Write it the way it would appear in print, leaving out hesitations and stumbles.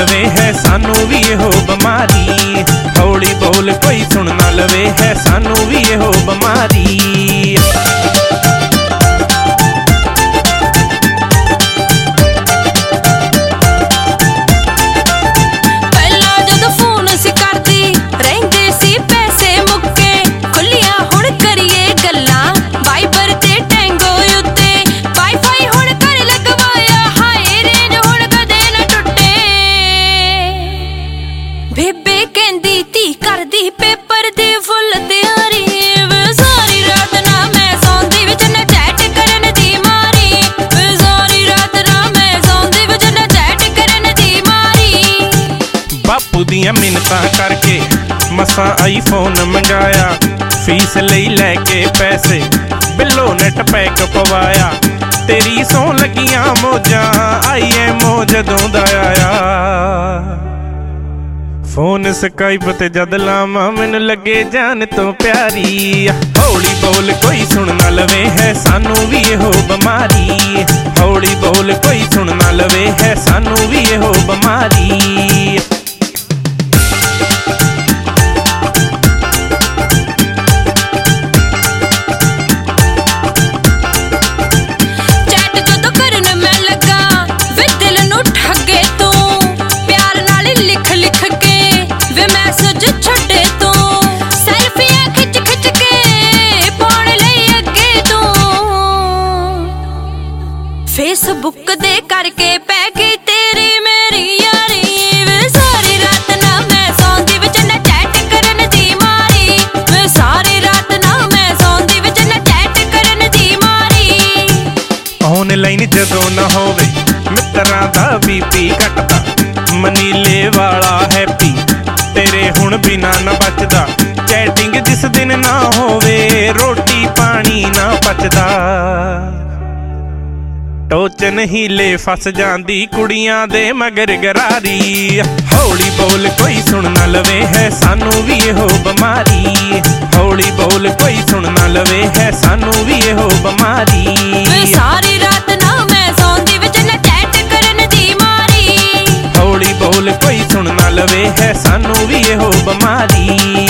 लवे है सानू भी एहो बीमारी। हौली बोल कोई सुन ना लवे है सानू भी एहो बीमारी। बेबे कहंदी धी कर दी पेपर दी फुल तैयारी। सारी रात ना मैं सौंदी विच ना चैट करन दी मारी। सारी रात ना मैं सौंदी विच ना चैट करन दी मारी। बापू दियां मिन्नतां करके मसा आईफोन मंगाया। फीस लई लैके पैसे बिलो नेट पैक पवाया। तेरी सौ लगियां मौजां आई ऐ मौज जदों दा आया। फोन स्काइप ते जद लावां मैनू लगे जान तो प्यारी। हौली बोल कोई सुन ना लवे है सानू भी एहो बीमारी। हौली बोल कोई सुन ना लवे है सानू भी एहो बीमारी। फेसबुक दे करके पै गई तेरी मेरी यारी। वे सारी रात ना मैं सौंदी विच ना चैट करन दी मारी। वे सारी रात ना मैं सौंदी विच ना चैट करन दी मारी। ऑनलाइन जदों ना होवे मित्रां दा बीपी घटदा। मनीले वाला हैप्पी तेरे हुण बिना ना बचदा। चैटिंग जिस दिन ना होवे रोटी पानी ना पचदा। टोचन हीले फस जांदी कुड़ियां दे मगर गरारी। हौली बोल कोई सुन ना लवे है सानू भी एहो बीमारी। हौली बोल कोई सुन ना लवे है सानू भी एहो बीमारी। सारी रात ना मैं सौंदी विच ना चैट करन दी मारी। हौली बोल कोई सुन ना लवे है सानू भी एहो बीमारी।